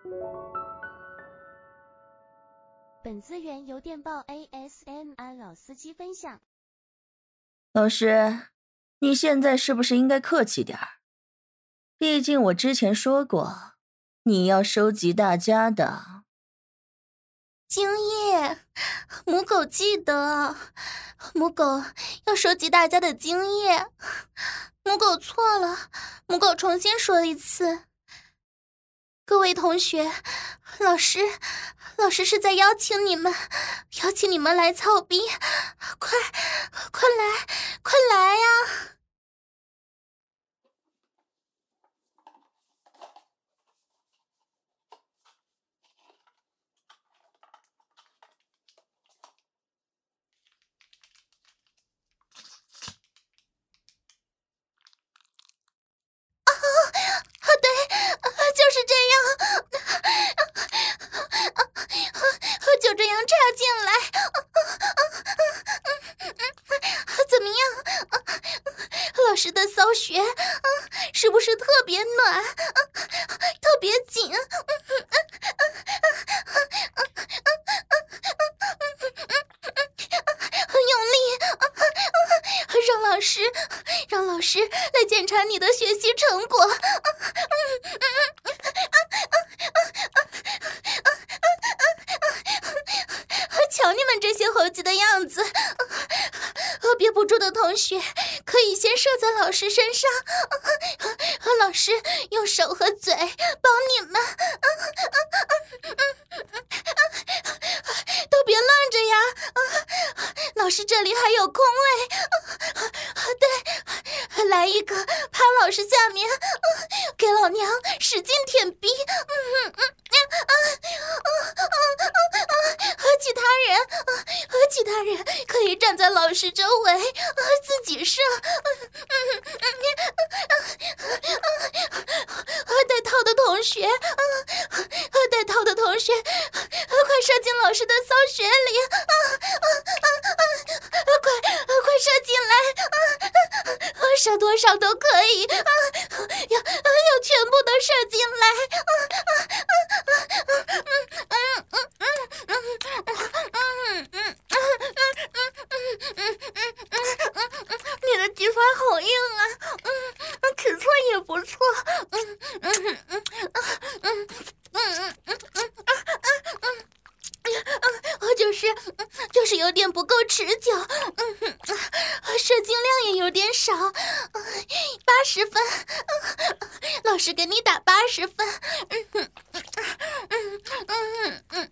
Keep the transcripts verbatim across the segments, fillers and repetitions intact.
本资源由电报 A S M R 老司机分享。 老师，你现在是不是应该客气点儿？毕竟我之前说过，你要收集大家的精液。母狗记得，母狗要收集大家的精液。母狗错了，母狗重新说一次。各位同学，老师，老师是在邀请你们，邀请你们来操逼，快，快来，快来呀！啊，对，就是这样，就这样插进来，怎么样？老师的骚穴是不是特别暖，特别紧？很用力，让老师，让老师来检查你的学习成果。瞧你们这些猴急的样子，憋不住的同学可以先射在老师身上，老师用手和嘴帮你们。都别愣着呀，老师这里还有空位。对，来一个趴老师下面，给老娘使劲舔逼。其他人，其他人可以站在老师周围，自己射。带套的同学，带套的同学，快射进老师的骚穴里！快，快射进来！射多少都可以，要要全部都射进来！你的鸡巴好硬啊，尺寸也不错，嗯嗯嗯嗯嗯嗯嗯，就是就是有点不够持久，嗯，射精量也有点少，八十分，老师给你打八十分，嗯嗯嗯嗯嗯嗯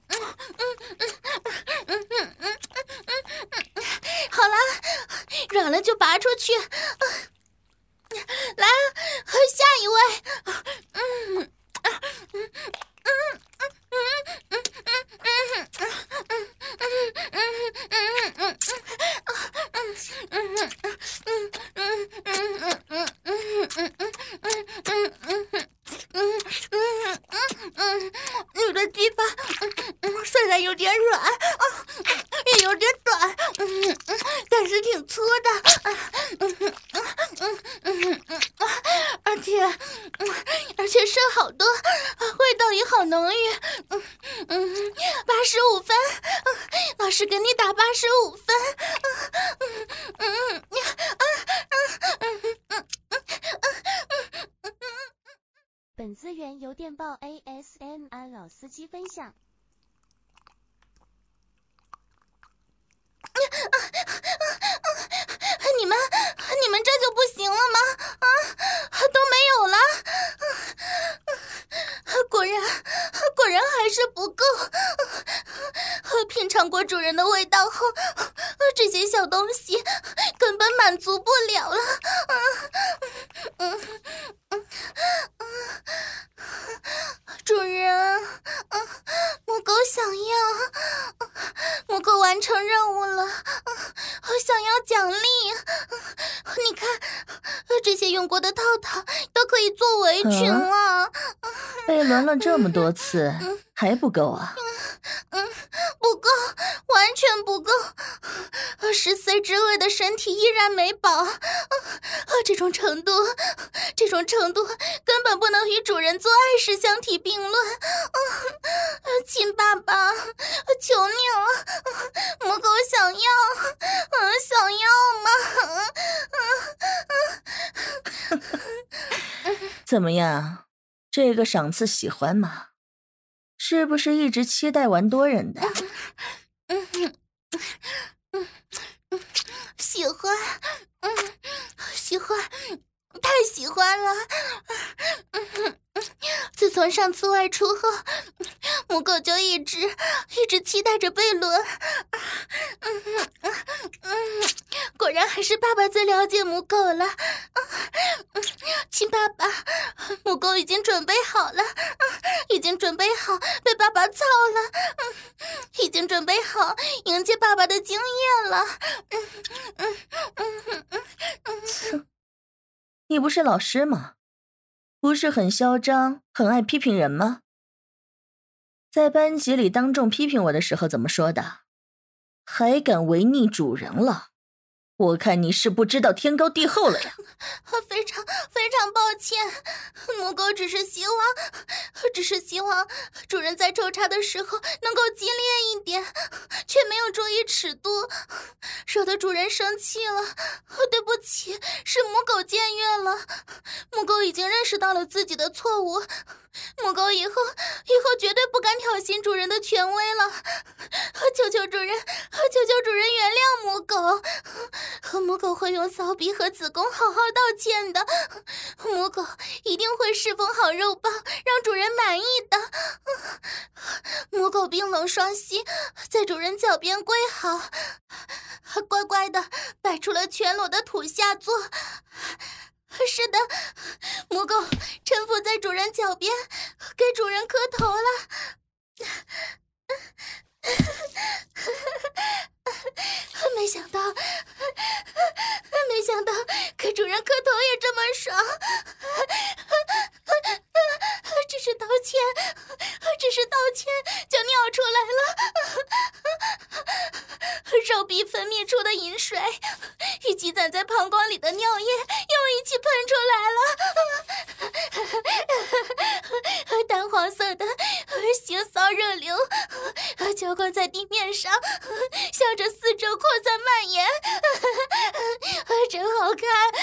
嗯嗯嗯，好了，软了就拔出去，来，下一位，嗯嗯嗯。你的鸡巴虽然有点软，也有点短，但是挺粗的，而且而且射好多，味道也好浓郁。嗯，八十五分，老师给你打八十五分。嗯嗯本资源由电报 A S M R 老司机分享。 你们你们这就不行了吗？啊，都没有了。果然果然还是不够。品尝过主人的味道后，这些小东西根本满足不了了。嗯嗯嗯，主人，母狗想要，母狗完成任务了，想要奖励。你看，这些用过的套套都可以做围裙了。嗯被轮了这么多次，还不够啊？ 嗯，不够，完全不够。十岁之位的身体依然没饱，这种程度，这种程度根本不能与主人做爱时相提并论。亲爸爸，求你了，母狗想要，想要吗？ 怎么样，这个赏赐喜欢吗？是不是一直期待玩多人的？ 嗯嗯嗯嗯，喜欢，嗯，喜欢，太喜欢了。嗯嗯嗯，自从上次外出后，母狗就一直一直期待着被轮。嗯嗯嗯嗯，果然还是爸爸最了解母狗了。嗯，亲爸爸，母狗已经准备好了，已经准备好被爸爸操了，已经准备好迎接爸爸的经验了。嗯嗯嗯嗯嗯嗯， 你不是老师吗？不是很嚣张，很爱批评人吗？在班级里当众批评我的时候怎么说的？还敢违逆主人了？我看你是不知道天高地厚了呀！ 非常非常抱歉，母狗只是希望，只是希望主人在抽插的时候能够激烈一点，却没有注意尺度，惹得主人生气了。对不起，是母狗僭越了。母狗已经认识到了自己的错误，母狗以后以后绝对不敢挑衅主人的权威了。求求主人，求求主人原谅母狗。母狗会用骚逼和子宫好好道歉的，母狗一定会侍奉好肉棒，让主人满意的。母狗冰冷双膝，在主人脚边跪好，乖乖的摆出了全裸的土下座。是的，母狗臣服在主人脚边，给主人磕头了。没想到，没想到给主人磕头也这么爽。只是道歉，只是道歉就尿出来了。肉壁分泌出的饮水与积攒在膀胱里的尿液又一起喷出来了。淡黄色的腥骚热流浇灌在地面上，向着四周扩散蔓延。真好看，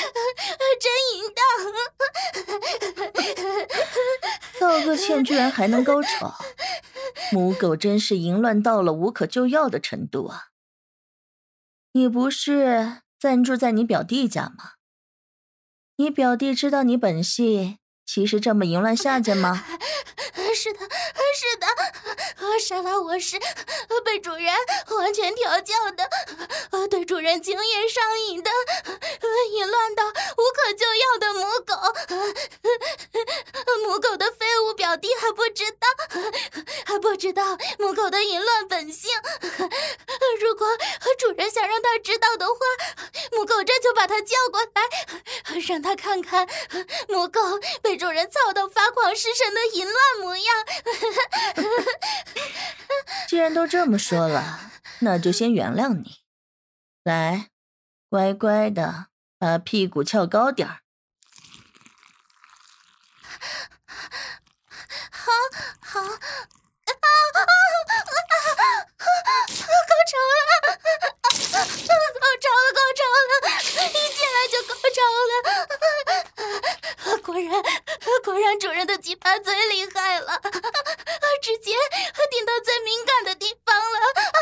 真淫荡。 道个歉居然还能高潮，母狗真是淫乱到了无可救药的程度啊！你不是暂住在你表弟家吗？你表弟知道你本系其实这么淫乱下贱吗？ 是的，是的，莎拉我是被主人完全调教的，对主人经验上瘾的，淫乱到无可救药的母狗。母狗的废物表弟还不知道，还不知道母狗的淫乱本性。如果主人想让他知道的话，母狗这就把他叫过来，让他看看母狗被主人操到发狂失神的淫乱模样。 既然都这么说了，那就先原谅你。来，乖乖的把屁股翘高点儿。 好，好，啊啊啊！高潮了，高潮了，高潮了！一进来就高潮了。果然，果然主人的鸡巴最厉害了，直接顶到最敏感的地方了。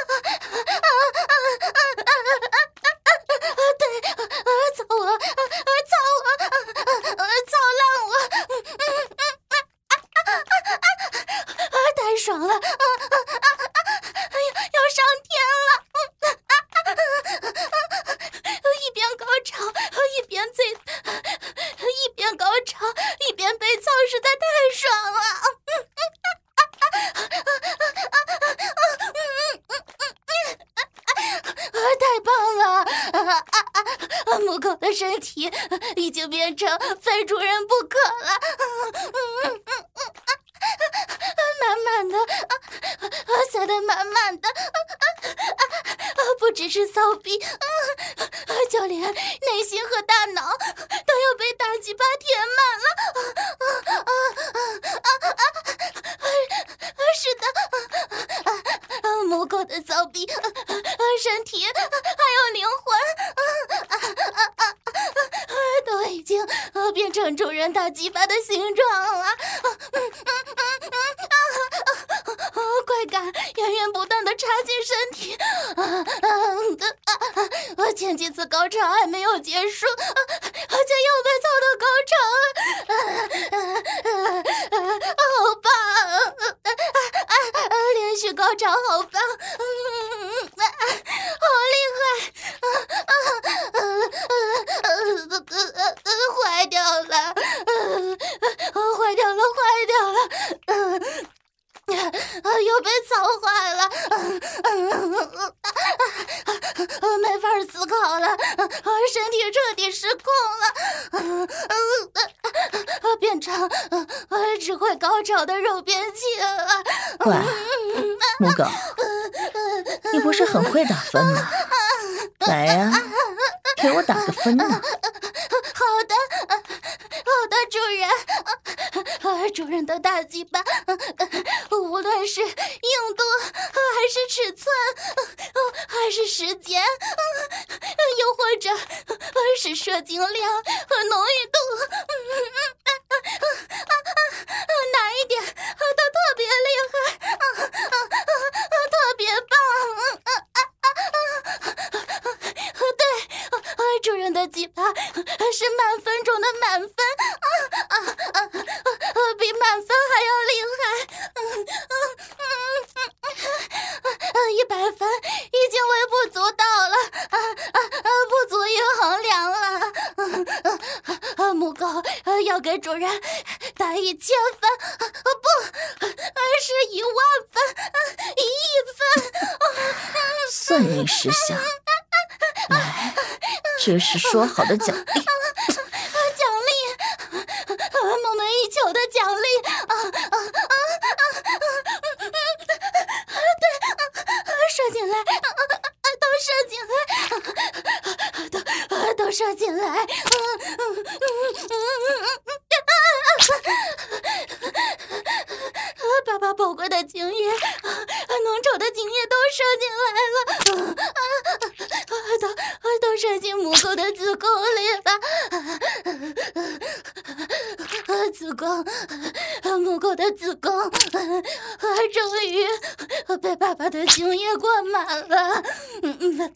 对，操我，操我，操烂我！太爽了！要上天了！一边高潮一边最，一边高潮一边被操，实在太爽了！太棒了！母狗的身体已经变成非主人变成主人大鸡巴的形状了。快感源源不断的插进身体，啊啊啊啊！前几次高潮还没有结束，就又被操到高潮，啊啊啊啊！好棒！啊啊啊！连续高潮好棒，嗯啊，好厉害！啊啊啊啊啊！坏掉了，坏掉了，坏掉了！嗯。啊！又被操坏了，没法思考了，身体彻底失控了，变成只会高潮的肉便器了。 喂，母狗，你不是很会打分吗？来呀、啊，给我打个分呢。 好的，好的，主人。主人的大鸡巴，无论是硬度，还是尺寸，还是时间，又或者是射精量和浓郁度，哪一点都特别厉害，特别棒。对，主人的鸡巴是满分中的满分，啊啊啊！比满分还要厉害，嗯嗯嗯，一百分已经微不足道了，啊啊啊！不足以衡量了。嗯啊，母狗要给主人打一千分，不，是一万分，一亿分。 算你识相。来，这是说好的奖励。 奖励，梦寐以求的奖励啊啊啊啊！对，射进来，都射进来，都都射进来，嗯嗯嗯嗯，爸爸宝贵的精液，浓稠的精液都射进来了，都都射进母狗的子宫里了。子宫，母狗的子宫，终于被爸爸的精液灌满了，嗯嗯，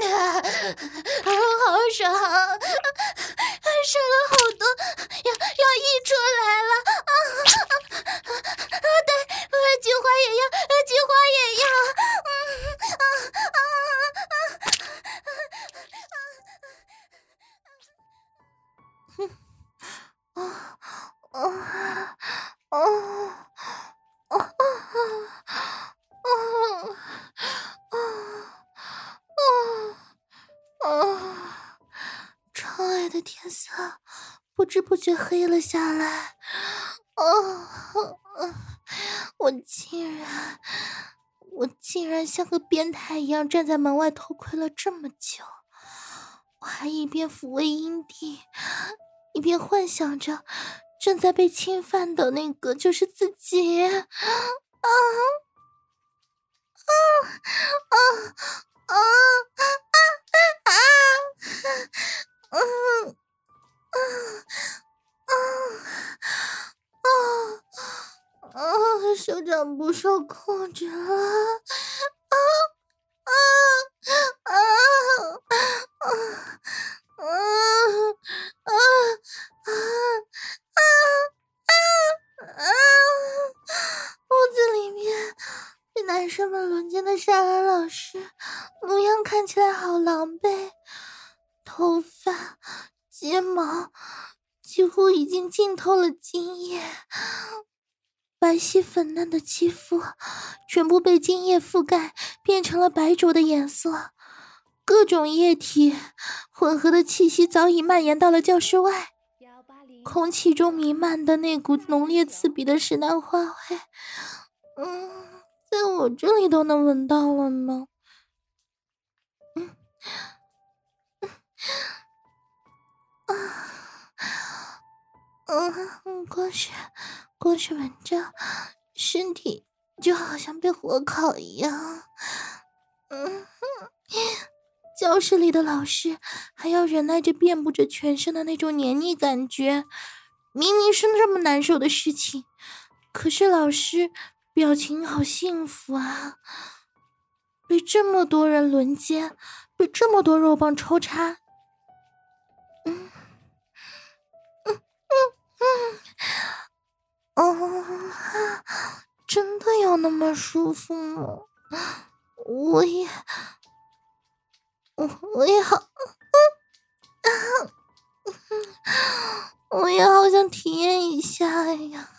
好爽，射了好多，要要溢出来了，啊啊！对，菊花也要，菊花也要，嗯啊啊啊！嗯。啊啊啊啊啊啊啊！窗外的天色不知不觉黑了下来。啊！我竟然，我竟然像个变态一样站在门外偷窥了这么久，我还一边抚慰阴蒂，一边幻想着正在被侵犯的那个就是自己。啊啊啊啊啊啊啊啊啊！手掌不受控制了。啊啊啊啊啊啊啊啊啊！屋子里面被男生们轮奸的莎拉老师模样看起来好狼狈，头发睫毛几乎已经浸透了精液，白皙粉嫩的肌肤全部被精液覆盖，变成了白灼的颜色。各种液体混合的气息早已蔓延到了教室外，空气中弥漫的那股浓烈刺鼻的石楠花味，嗯，在我这里都能闻到了呢。嗯嗯啊嗯，光是光是闻着，身体就好像被火烤一样。嗯， 教室里的老师还要忍耐着遍布着全身的那种黏腻感觉，明明是这么难受的事情，可是老师表情好幸福啊！被这么多人轮奸，被这么多肉棒抽插，嗯嗯嗯嗯，哦，真的有那么舒服吗？我也，我我也好，嗯啊，我也好想体验一下呀，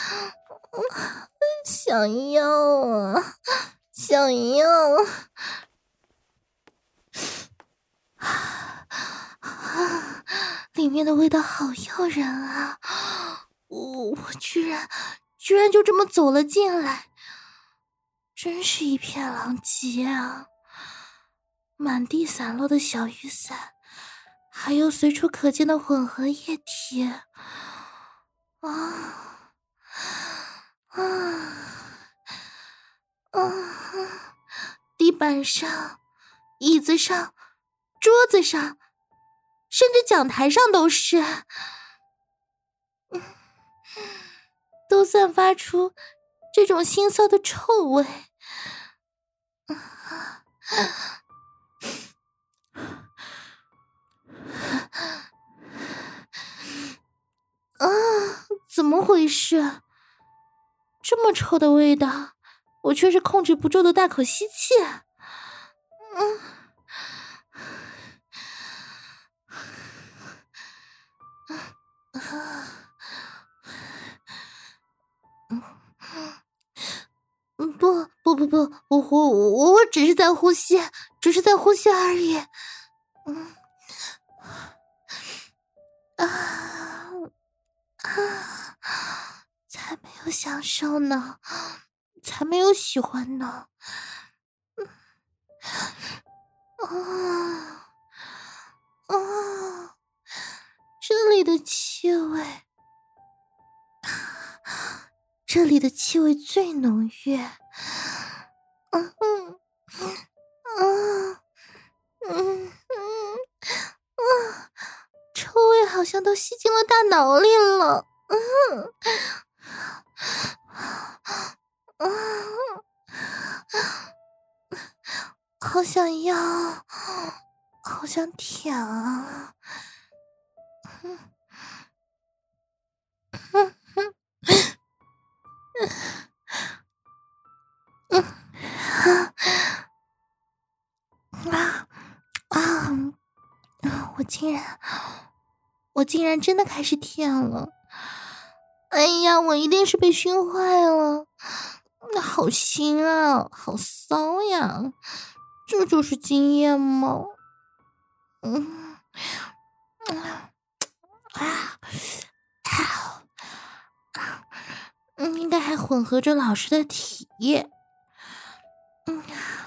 想要啊，想要啊，里面的味道好诱人啊！我我居然居然就这么走了进来，真是一片狼藉啊！满地散落的小雨伞，还有随处可见的混合液体，啊啊啊！地板上、椅子上、桌子上，甚至讲台上都是，都散发出这种腥臊的臭味。啊，怎么回事？这么臭的味道，我却是控制不住的大口吸气。嗯，嗯，不不不不，我我我我只是在呼吸，只是在呼吸而已。嗯，啊啊，才没有享受呢，才没有喜欢呢。啊啊，这里的气味，这里的气味最浓郁。嗯嗯嗯嗯嗯啊，臭味好像都吸进了大脑里了。嗯啊，好想要，好想舔啊！嗯嗯嗯嗯啊啊啊！我竟然，我竟然真的开始舔了！哎呀，我一定是被熏坏了，那好腥啊，好骚呀！这就是经验吗？嗯啊啊啊！嗯，应该还混合着老师的体液。嗯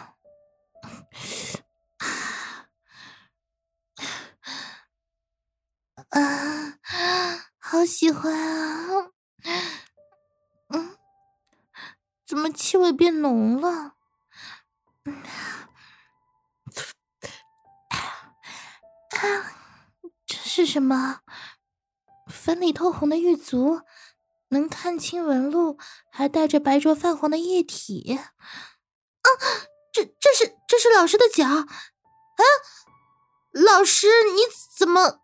啊，好喜欢啊！嗯，怎么气味变浓了？嗯啊，这是什么？粉里透红的玉足，能看清纹路，还带着白灼泛黄的液体。啊，这这是这是老师的脚啊！老师，你怎么？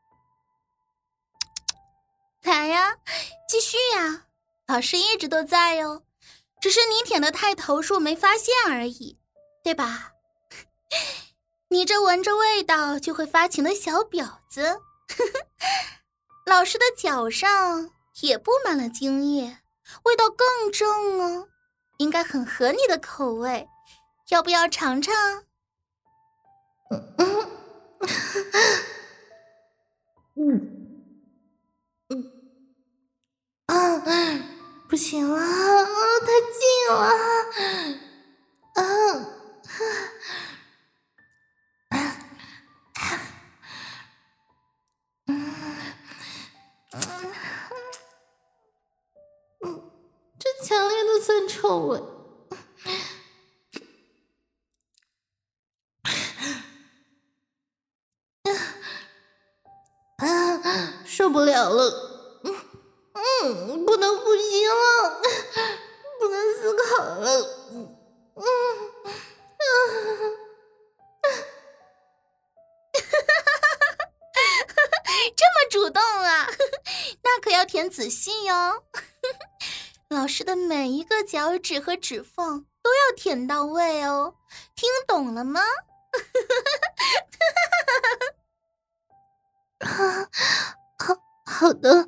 来呀，继续呀！老师一直都在哟，只是你舔的太投入没发现而已，对吧？你这闻着味道就会发情的小婊子，老师的脚上也布满了精液，味道更重哦，应该很合你的口味，要不要尝尝？嗯嗯嗯啊，不行了，啊，太近了，啊！嗯，这强烈的酸臭味， 不了了，嗯嗯，不能呼吸了，不能思考了，嗯嗯啊。这么主动啊，那可要舔仔细哟。老师的每一个脚趾和指缝都要舔到位哦，听懂了吗？好好的。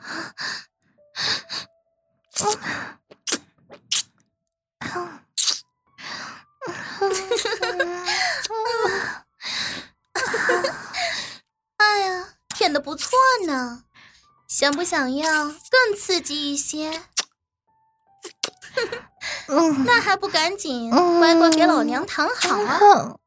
哎呀，舔得不错呢，想不想要更刺激一些？那还不赶紧乖乖给老娘躺好！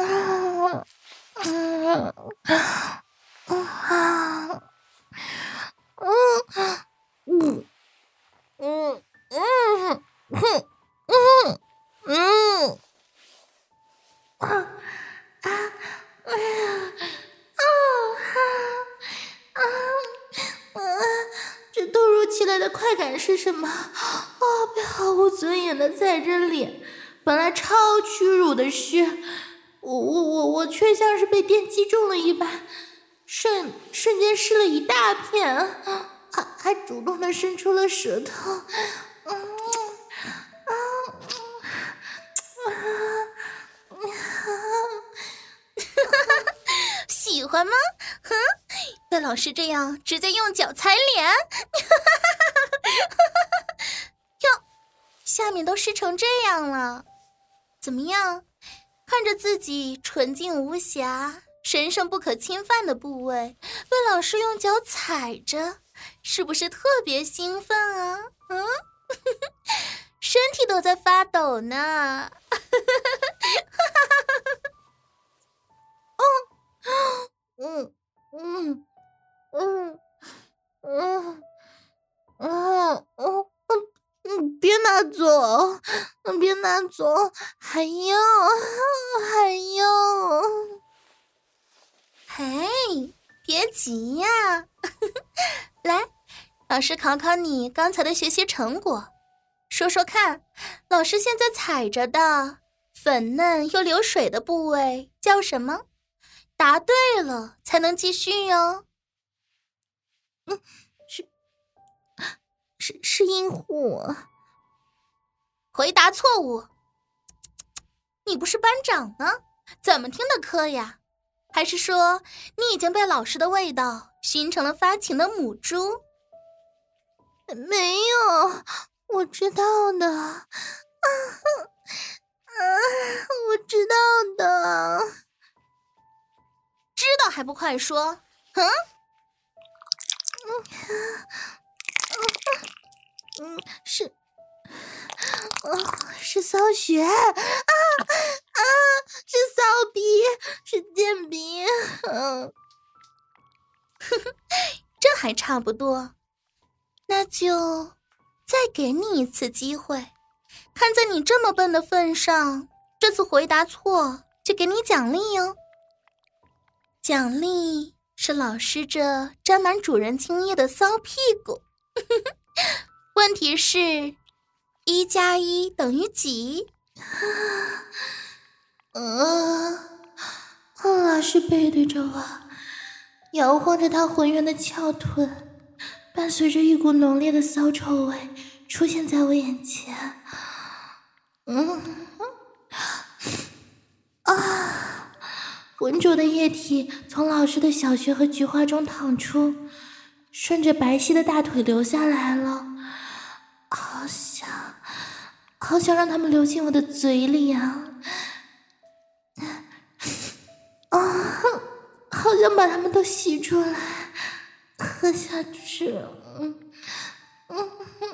嗯嗯嗯嗯嗯嗯啊啊哎呀啊啊啊！这突如其来的快感是什么？啊！被毫无尊严的踩着脸，本来超屈辱的事，我我我我却像是被电击中了一般，瞬瞬间湿了一大片，还还主动的伸出了舌头，嗯啊啊啊！喜欢吗？哼，被老师这样直接用脚踩脸，哟，下面都湿成这样了，怎么样？看着自己纯净无瑕、神圣不可侵犯的部位被老师用脚踩着，是不是特别兴奋啊？嗯，身体都在发抖呢。嗯嗯嗯嗯嗯嗯嗯，别拿走，别拿走，还要还要。嘿，别急呀，来，老师考考你刚才的学习成果，说说看，老师现在踩着的粉嫩又流水的部位叫什么？答对了才能继续哟。嗯，是是是阴户。回答错误。你不是班长吗？怎么听的课呀？还是说你已经被老师的味道熏成了发情的母猪？没有，我知道的。啊啊，我知道的。知道还不快说？嗯，嗯，是，哦，是骚穴啊啊，是骚逼，是贱逼。嗯，这还差不多，那就再给你一次机会，看在你这么笨的份上，这次回答错就给你奖励哟。奖励是老师这沾满主人精液的骚屁股。问题是一加一等于几？呃，老师背对着我，摇晃着他浑圆的翘臀，伴随着一股浓烈的骚臭味出现在我眼前。嗯啊！浑浊的液体从老师的小穴和菊花中淌出，顺着白皙的大腿流下来了。好想，好想让它们流进我的嘴里啊！啊，好想把它们都吸出来，喝下去。嗯嗯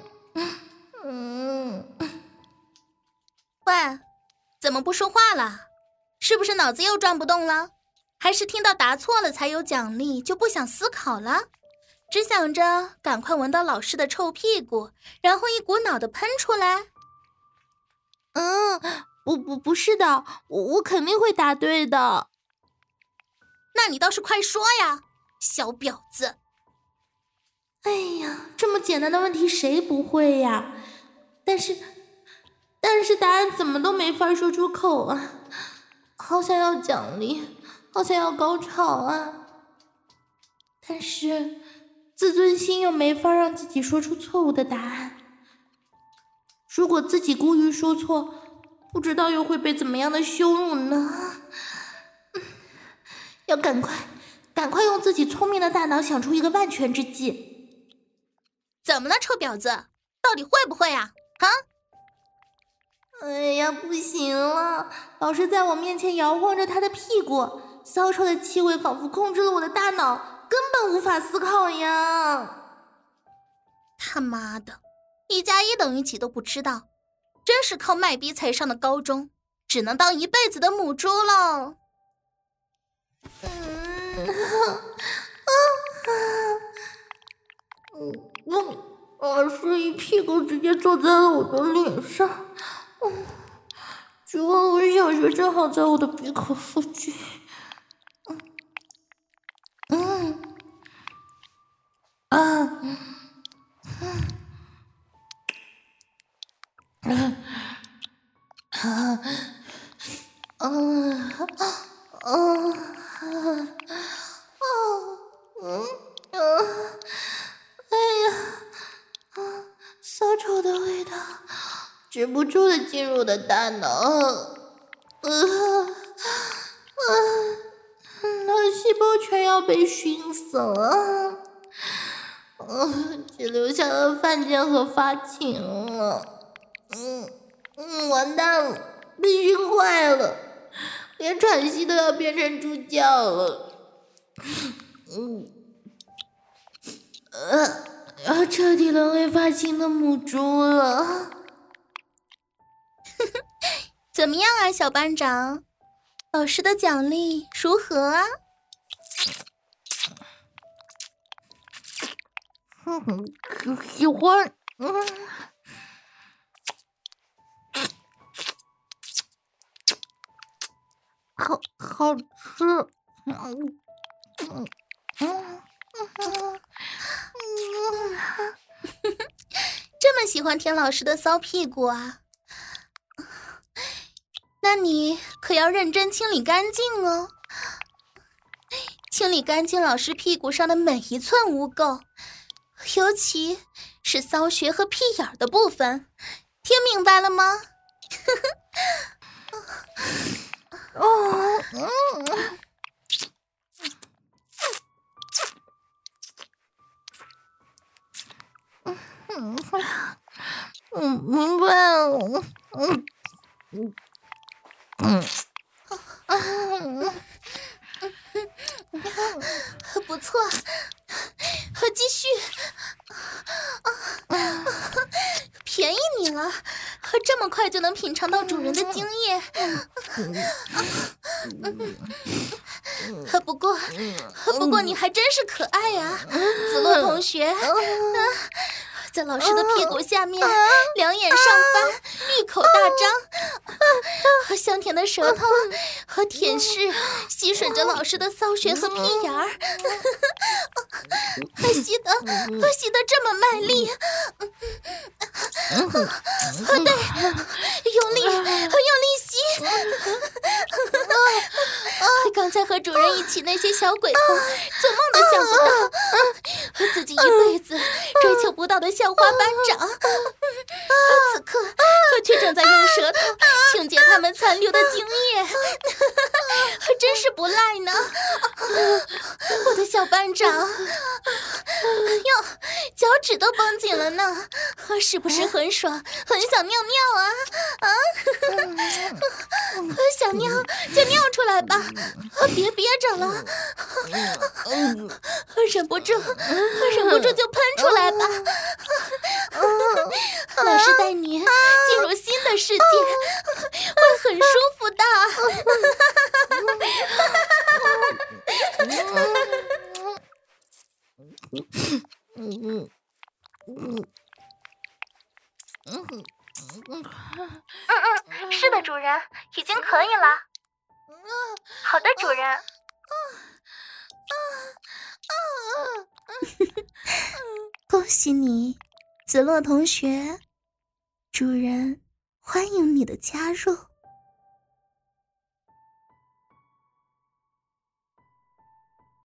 嗯嗯。喂，怎么不说话了？是不是脑子又转不动了？还是听到答错了才有奖励就不想思考了？只想着赶快闻到老师的臭屁股，然后一股脑的喷出来？嗯，不不不是的，我我肯定会答对的。那你倒是快说呀，小婊子！ 哎呀，这么简单的问题谁不会呀？但是，但是答案怎么都没法说出口啊！好想要奖励，好想要高潮啊！但是自尊心又没法让自己说出错误的答案。如果自己故意说错，不知道又会被怎么样的羞辱呢？要赶快，赶快用自己聪明的大脑想出一个万全之计。 怎么了，臭婊子？到底会不会啊？啊？ 哎呀，不行了！老师在我面前摇晃着他的屁股，骚臭的气味仿佛控制了我的大脑，根本无法思考呀！ 他妈的，一加一等于几都不知道，真是靠卖逼才上的高中，只能当一辈子的母猪了。 嗯，嗯，老师一屁股直接坐在了我的脸上。嗯，主要我小学正好在我的鼻孔附近。嗯，嗯，啊，嗯，啊，嗯，嗯，嗯，嗯，嗯，哎呀，啊，骚臭的味道止不住的进入我的大脑，呃，啊，脑细胞全要被熏死了，嗯，只留下了犯贱和发情了，嗯嗯，完蛋了，被熏坏了，连喘息都要变成猪叫了，嗯，呃，要彻底沦为发情的母猪了。 怎么样啊，小班长？老师的奖励如何啊？ 嗯，喜欢。嗯，好好吃。嗯嗯嗯嗯这么喜欢舔老师的骚屁股啊？那你可要认真清理干净哦，清理干净老师屁股上的每一寸污垢，尤其是骚穴和屁眼的部分，听明白了吗？ 哦，嗯嗯嗯，明白了。嗯嗯嗯嗯， 不错，继续。便宜你了，这么快就能品尝到主人的精液。不过，不过你还真是可爱呀，子洛同学。在老师的屁股下面，两眼上翻，闭口大张，香甜的舌头和舔舐吸吮着老师的骚穴和屁眼儿，吸得吸得这么卖力，对，用力用力吸。刚才和主人一起那些小鬼头，做梦都想不到，自己一辈子追求不到的校花班长，此刻却正在用舌头清洁他们残留的精液，真是不赖呢。我的小班长，哟，脚趾都绷紧了呢，是不是很爽，很想尿尿啊？啊，想尿就尿出来吧，别憋着了，忍不住忍不住就喷出来吧。老师带你进入新的世界，会很舒服的。 嗯嗯嗯，是的，主人，已经可以了。好的，主人。 喜你，子洛同学，主人欢迎你的加入。